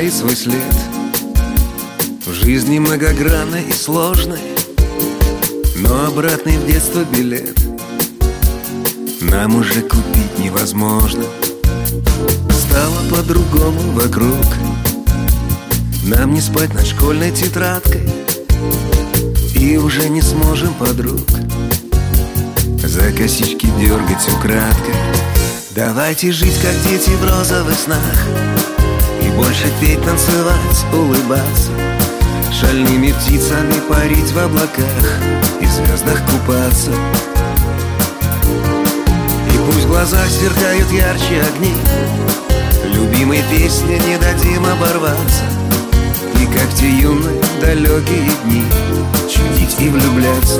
оставить свой след в жизни многогранной и сложной, но обратный в детство билет нам уже купить невозможно. Стало по-другому вокруг, нам не спать над школьной тетрадкой, и уже не сможем подруг за косички дергать украдкой. Давайте жить, как дети в розовых снах, и больше петь, танцевать, улыбаться, шальными птицами парить в облаках и в звездах купаться. И пусть в глазах сверкают ярче огни, любимой песни не дадим оборваться, и как те юные далекие дни чудить и влюбляться.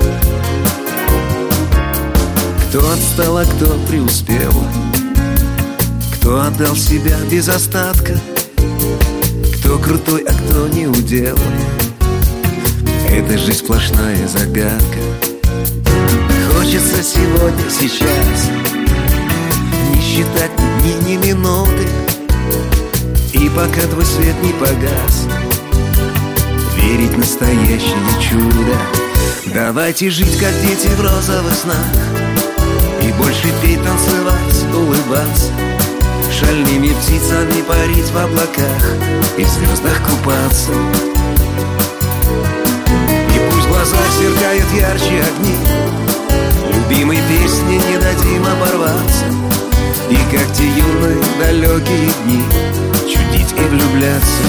Кто отстал, а кто преуспел, кто отдал себя без остатка, кто крутой, а кто не удел. Это жизнь сплошная загадка. Хочется сегодня, сейчас не считать ни дни, ни минуты, и пока твой свет не погас, верить в настоящее чудо. Давайте жить, как дети в розовых снах, и больше петь, танцевать, улыбаться, шальными птицами парить в облаках и в звездах купаться. И пусть в глазах сверкают ярче огни, любимой песни не дадим оборваться, и как те юные далекие дни чудить и влюбляться.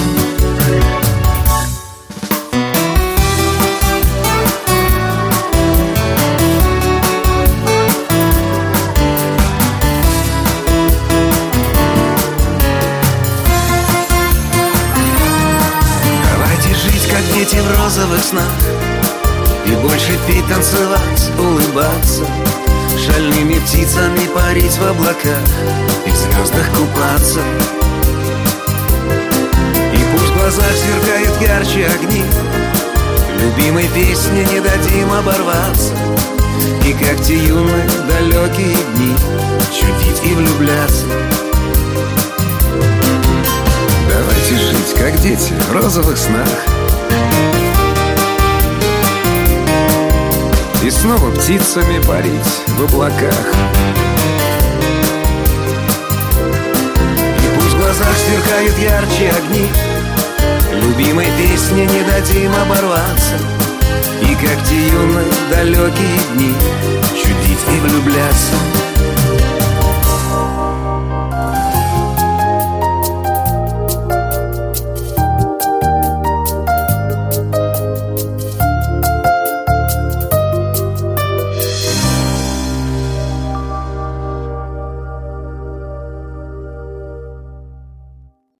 Дети в розовых снах, и больше петь, танцевать, улыбаться, шальными птицами парить в облаках и в звездах купаться. И пусть в глазах сверкают ярче огни, любимой песни не дадим оборваться, и как те юные далекие дни чудить и влюбляться. Давайте жить, как дети в розовых снах, и снова птицами парить в облаках. И пусть в глазах сверкают ярче огни, любимой песни не дадим оборваться, и как те юные далекие дни